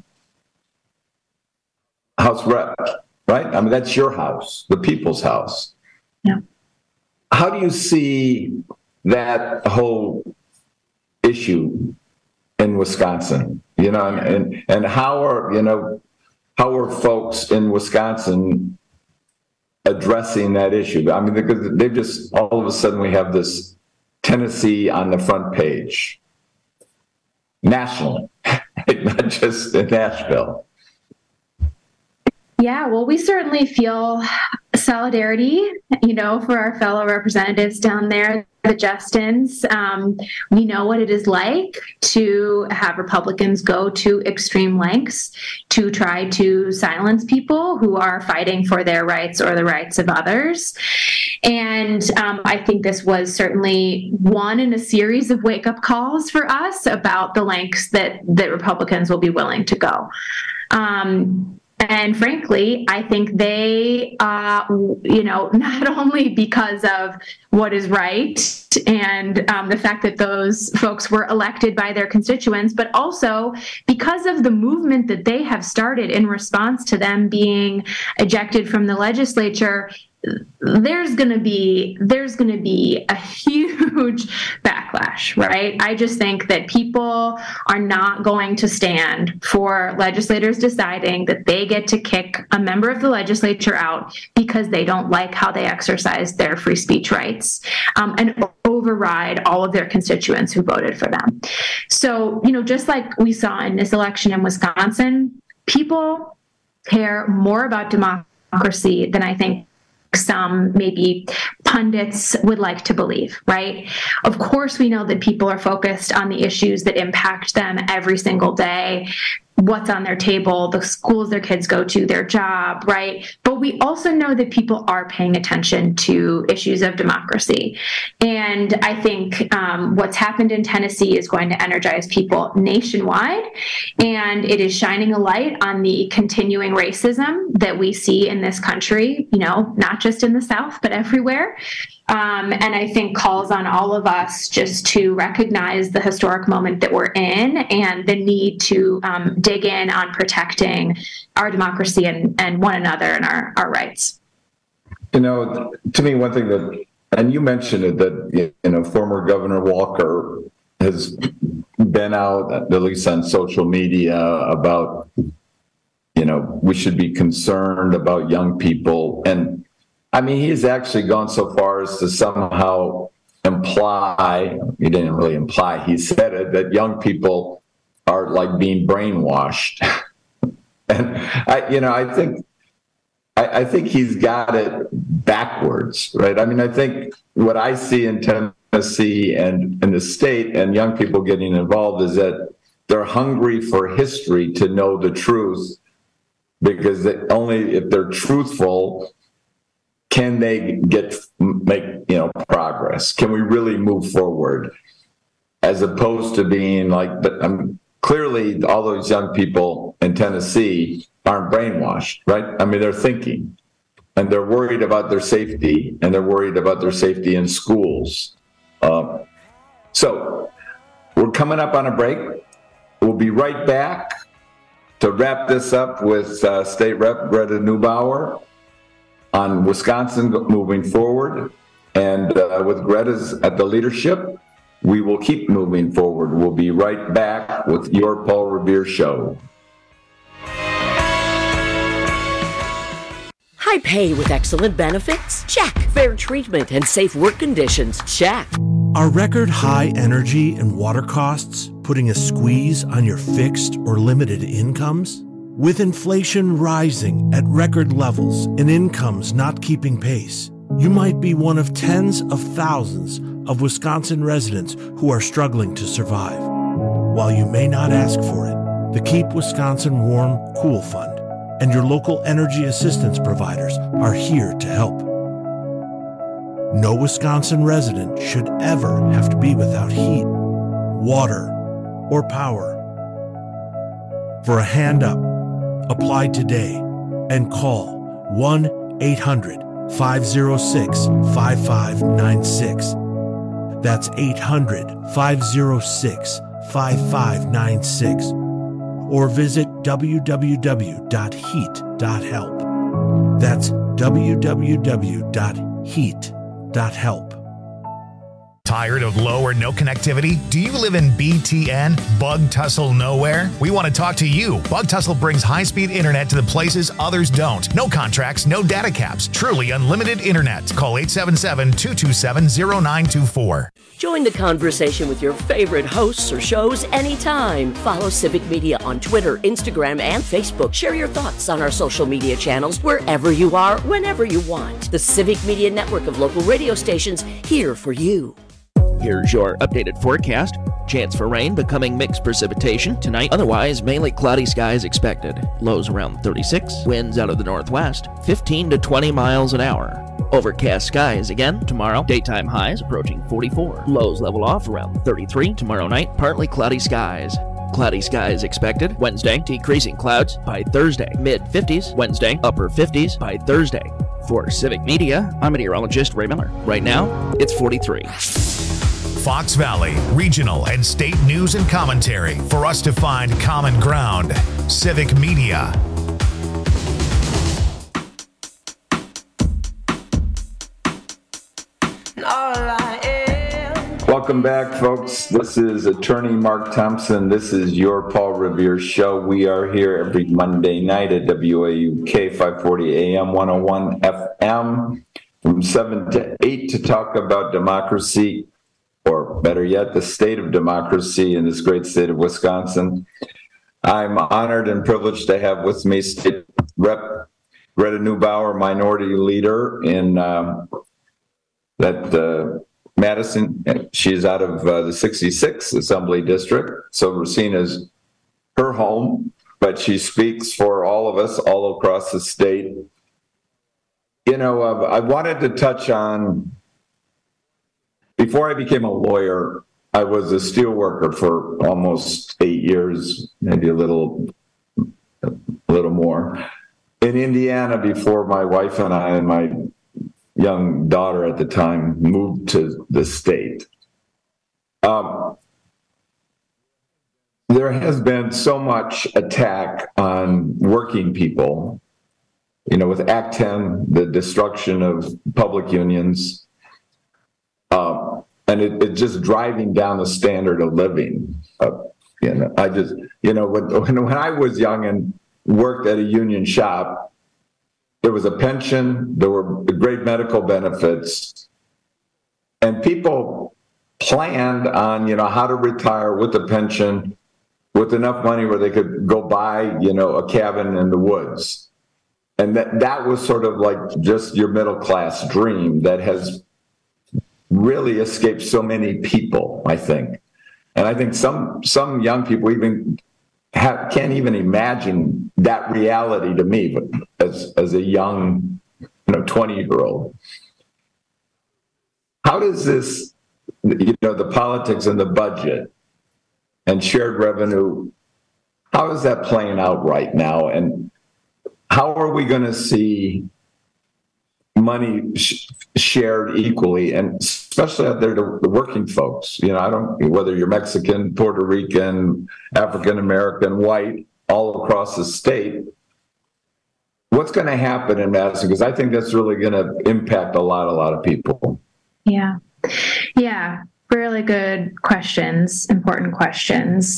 House Rep, right? I mean, that's your house, the people's house. Yeah. How do you see that whole issue in Wisconsin? You know, and how are folks in Wisconsin addressing that issue? I mean, because they've just, all of a sudden we have this Tennessee on the front page, nationally, not just in Nashville. Yeah, well, we certainly feel solidarity, for our fellow representatives down there, the Justins. We know what it is like to have Republicans go to extreme lengths to try to silence people who are fighting for their rights or the rights of others. And I think this was certainly one in a series of wake-up calls for us about the lengths that Republicans will be willing to go. And frankly, I think they, not only because of what is right and the fact that those folks were elected by their constituents, but also because of the movement that they have started in response to them being ejected from the legislature. There's going to be a huge backlash, right? I just think that people are not going to stand for legislators deciding that they get to kick a member of the legislature out because they don't like how they exercise their free speech rights, and override all of their constituents who voted for them. So, just like we saw in this election in Wisconsin, people care more about democracy than I think some maybe pundits would like to believe, right? Of course, we know that people are focused on the issues that impact them every single day, what's on their table, the schools their kids go to, their job, right? But we also know that people are paying attention to issues of democracy. And I think what's happened in Tennessee is going to energize people nationwide. And it is shining a light on the continuing racism that we see in this country, not just in the South, but everywhere. And I think calls on all of us just to recognize the historic moment that we're in and the need to dig in on protecting our democracy and one another and our rights. To me, one thing that, and you mentioned it, that, former Governor Walker has been out, at least on social media, about, we should be concerned about young people. And I mean, he's actually gone so far as to somehow imply, he didn't really imply, he said it, that young people are like being brainwashed. And I think he's got it backwards, right? I mean, I think what I see in Tennessee and in the state and young people getting involved is that they're hungry for history to know the truth, because only if they're truthful can they make progress? Can we really move forward? As opposed to being like, clearly all those young people in Tennessee aren't brainwashed, right? I mean, they're thinking, and they're worried about their safety, and they're worried about their safety in schools. So we're coming up on a break. We'll be right back to wrap this up with State Rep Greta Neubauer on Wisconsin moving forward. And with Greta's at the leadership, we will keep moving forward. We'll be right back with your Paul Revere Show. High pay with excellent benefits? Check. Fair treatment and safe work conditions? Check. Are record high energy and water costs putting a squeeze on your fixed or limited incomes? With inflation rising at record levels and incomes not keeping pace, you might be one of tens of thousands of Wisconsin residents who are struggling to survive. While you may not ask for it, the Keep Wisconsin Warm Cool Fund and your local energy assistance providers are here to help. No Wisconsin resident should ever have to be without heat, water, or power. for a hand up. Apply today and call 1-800-506-5596. That's 800-506-5596. Or visit www.heat.help. That's www.heat.help. Tired of low or no connectivity? Do you live in BTN, Bug Tussle Nowhere? We want to talk to you. Bug Tussle brings high-speed internet to the places others don't. No contracts, no data caps. Truly unlimited internet. Call 877-227-0924. Join the conversation with your favorite hosts or shows anytime. Follow Civic Media on Twitter, Instagram, and Facebook. Share your thoughts on our social media channels wherever you are, whenever you want. The Civic Media network of local radio stations here for you. Here's your updated forecast. Chance for rain, becoming mixed precipitation tonight. Otherwise, mainly cloudy skies expected. Lows around 36. Winds out of the northwest, 15 to 20 miles an hour. Overcast skies again tomorrow. Daytime highs approaching 44. Lows level off around 33. Tomorrow night, partly cloudy skies. Cloudy skies expected. Wednesday, decreasing clouds by Thursday. Mid-50s. Wednesday, upper 50s by Thursday. For Civic Media, I'm meteorologist Ray Miller. Right now, it's 43. Fox Valley, regional and state news and commentary for us to find common ground. Civic Media. Welcome back, folks. This is Attorney Mark Thompson. This is your Paul Revere Show. We are here every Monday night at WAUK 540 AM 101 FM from 7 to 8 to talk about democracy, or better yet, the state of democracy in this great state of Wisconsin. I'm honored and privileged to have with me State Rep. Greta Neubauer, Minority Leader in Madison. She's out of the 66th Assembly District, so Racine is her home, but she speaks for all of us all across the state. You know, I wanted to touch on, before I became a lawyer, I was a steel worker for almost 8 years, maybe a little more, in Indiana before my wife and I and my young daughter at the time moved to the state. There has been so much attack on working people, you know, with Act 10, the destruction of public unions, and it just driving down the standard of living. When I was young and worked at a union shop, there was a pension, there were great medical benefits, and people planned on, how to retire with a pension, with enough money where they could go buy, a cabin in the woods. And that was sort of like just your middle class dream that has really escaped so many people, I think. And I think some young people even can't even imagine that reality to me, but as a young, 20-year-old. How does this, the politics and the budget and shared revenue, how is that playing out right now? And how are we going to see money shared equally, and especially out there to the working folks? Whether you're Mexican, Puerto Rican, African American, white, all across the state, what's going to happen in Madison? Because I think that's really going to impact a lot of people. Yeah. Really good questions, important questions.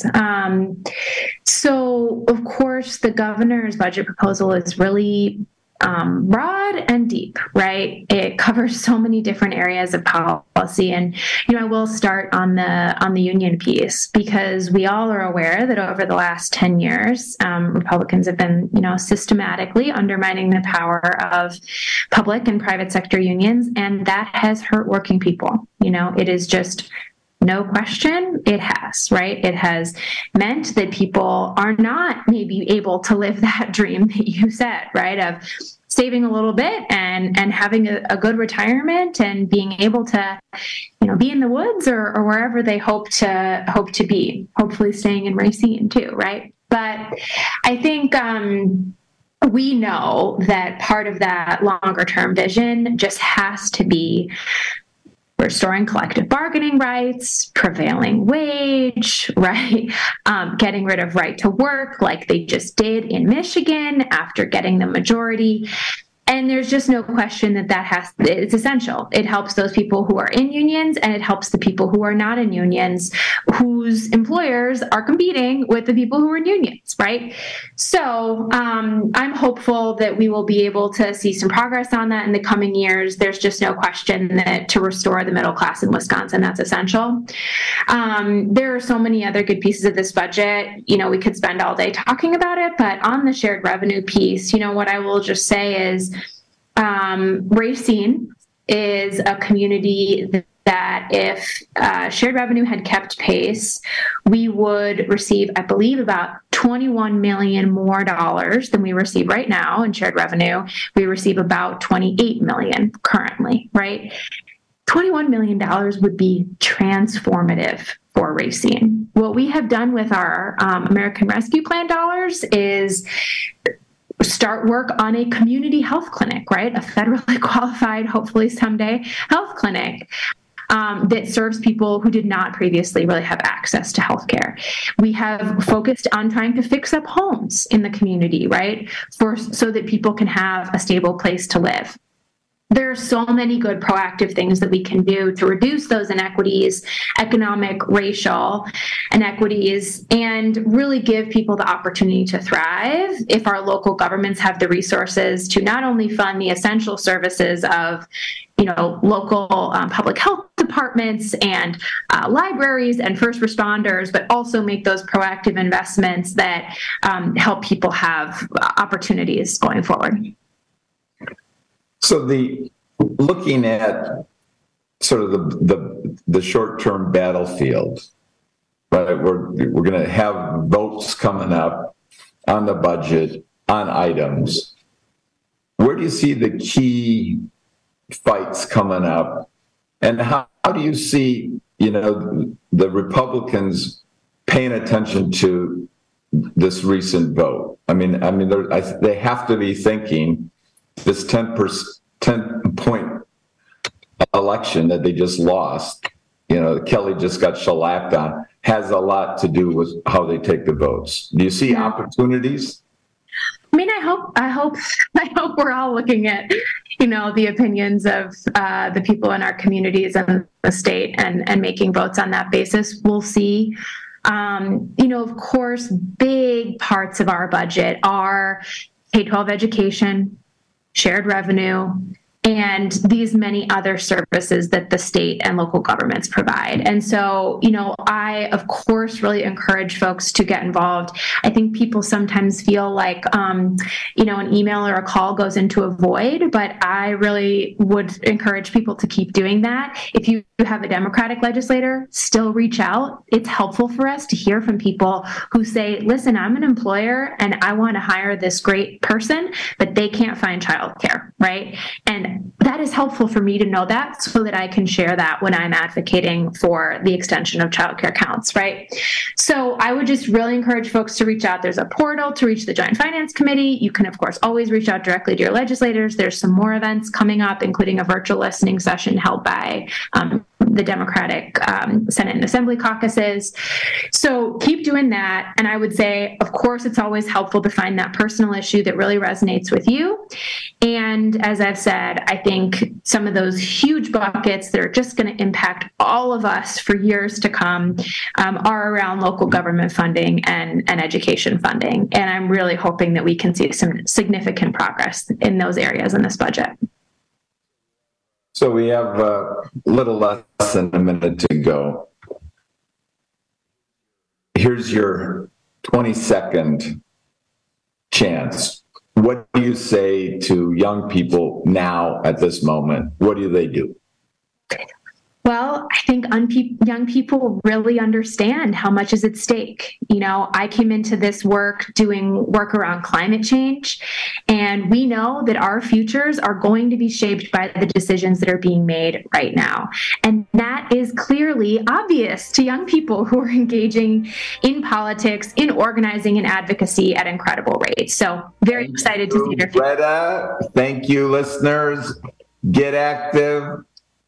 So, of course, the governor's budget proposal is really broad and deep, right? It covers so many different areas of policy. And, I will start on the union piece, because we all are aware that over the last 10 years, Republicans have been, systematically undermining the power of public and private sector unions. And that has hurt working people. It is just no question it has, right? It has meant that people are not maybe able to live that dream that you said, right? Of saving a little bit and having a good retirement and being able to, be in the woods or wherever they hope to be, hopefully staying in Racine too, right? But I think we know that part of that longer term vision just has to be restoring collective bargaining rights, prevailing wage, right? Getting rid of right to work like they just did in Michigan after getting the majority. And there's just no question that it's essential. It helps those people who are in unions, and it helps the people who are not in unions, whose employers are competing with the people who are in unions, right? So I'm hopeful that we will be able to see some progress on that in the coming years. There's just no question that to restore the middle class in Wisconsin, that's essential. There are so many other good pieces of this budget. We could spend all day talking about it, but on the shared revenue piece, what I will just say is, Racine is a community that if shared revenue had kept pace, we would receive, I believe, about $21 million more dollars than we receive right now in shared revenue. We receive about $28 million currently, right? $21 million would be transformative for Racine. What we have done with our American Rescue Plan dollars is start work on a community health clinic, right? A federally qualified, hopefully someday, health clinic that serves people who did not previously really have access to healthcare. We have focused on trying to fix up homes in the community, right? So that people can have a stable place to live. There are so many good proactive things that we can do to reduce those inequities, economic, racial inequities, and really give people the opportunity to thrive if our local governments have the resources to not only fund the essential services of local public health departments and libraries and first responders, but also make those proactive investments that help people have opportunities going forward. So looking at sort of the short-term battlefield, right? We're going to have votes coming up on the budget on items. Where do you see the key fights coming up, and how do you see the Republicans paying attention to this recent vote? I mean, they have to be thinking this 10-point election that they just lost, Kelly just got shellacked on, has a lot to do with how they take the votes. Do you see opportunities? I mean, I hope we're all looking at, the opinions of the people in our communities and the state and making votes on that basis. We'll see. Of course, big parts of our budget are K-12 education, shared revenue, and these many other services that the state and local governments provide. And so, I, of course, really encourage folks to get involved. I think people sometimes feel like, an email or a call goes into a void, but I really would encourage people to keep doing that. If you have a Democratic legislator, still reach out. It's helpful for us to hear from people who say, listen, I'm an employer and I want to hire this great person, but they can't find childcare, right? And that is helpful for me to know that so that I can share that when I'm advocating for the extension of childcare counts, right? So I would just really encourage folks to reach out. There's a portal to reach the Joint Finance Committee. You can, of course, always reach out directly to your legislators. There's some more events coming up, including a virtual listening session held by the Democratic Senate and Assembly caucuses. So keep doing that. And I would say, of course, it's always helpful to find that personal issue that really resonates with you. And as I've said, I think some of those huge buckets that are just going to impact all of us for years to come are around local government funding and education funding. And I'm really hoping that we can see some significant progress in those areas in this budget. So we have a little less than a minute to go. Here's your 20-second chance. What do you say to young people now at this moment? What do they do? Well, I think think young people really understand how much is at stake. You know, I came into this work doing work around climate change, and we know that our futures are going to be shaped by the decisions that are being made right now. And that is clearly obvious to young people who are engaging in politics, in organizing and advocacy at incredible rates. So very excited to see their future. Greta, thank you, listeners. Get active.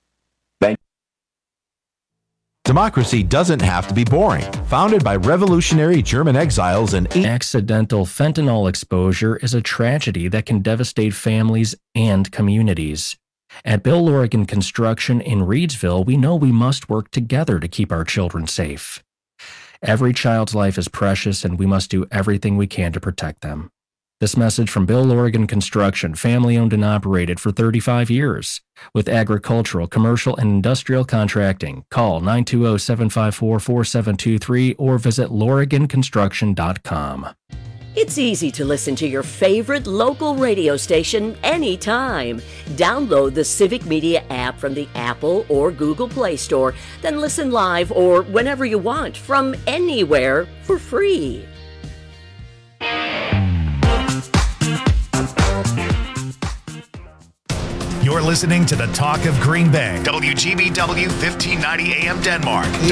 Democracy doesn't have to be boring. Founded by revolutionary German exiles and accidental fentanyl exposure is a tragedy that can devastate families and communities. At Bill Lorigan Construction in Reedsville, we know we must work together to keep our children safe. Every child's life is precious, and we must do everything we can to protect them. This message from Bill Lorigan Construction, family-owned and operated for 35 years. With agricultural, commercial, and industrial contracting, call 920-754-4723 or visit LoriganConstruction.com. It's easy to listen to your favorite local radio station anytime. Download the Civic Media app from the Apple or Google Play Store, then listen live or whenever you want from anywhere for free. You're listening to the Talk of Green Bay, WGBW 1590 AM Denmark.